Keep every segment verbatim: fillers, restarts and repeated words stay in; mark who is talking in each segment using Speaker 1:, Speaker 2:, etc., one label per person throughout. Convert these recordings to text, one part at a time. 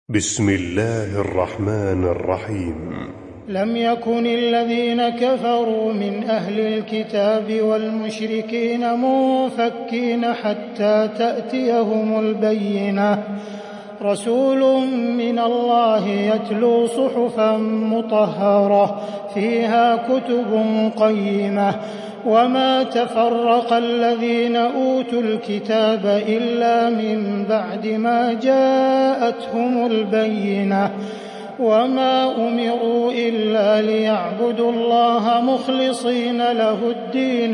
Speaker 1: بسم الله الرحمن الرحيم.
Speaker 2: لم يكن الذين كفروا من أهل الكتاب والمشركين منفكين حتى تأتيهم البينة، رسول من الله يتلو صحفا مطهرة فيها كتب قيمة، وما تفرق الذين أوتوا الكتاب إلا من بعد ما جاءتهم البينة، وما أمروا إلا ليعبدوا الله مخلصين له الدين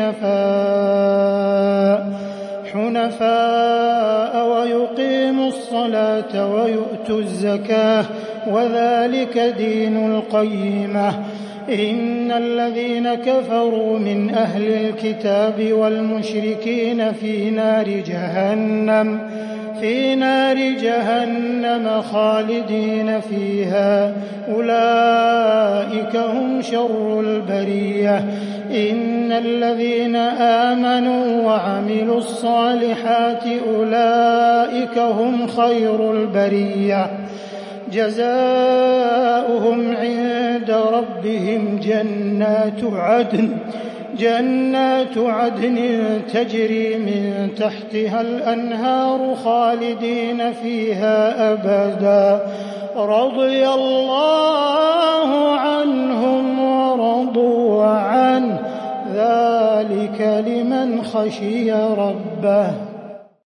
Speaker 2: حنفاء حنفاء ويقيموا الصلاة ويؤتوا الزكاة وذلك دين القيمة. إن الذين كفروا من أهل الكتاب والمشركين في نار جهنم في نار جهنم خالدين فيها، أولئك هم شر البرية. إن الذين آمنوا وعملوا الصالحات أولئك هم خير البرية، جزاؤهم عند ربهم جنات عدن جنات عدن تجري من تحتها الأنهار خالدين فيها أبدا، رضي الله عنهم ورضوا عنه، ذلك لمن خشي ربه.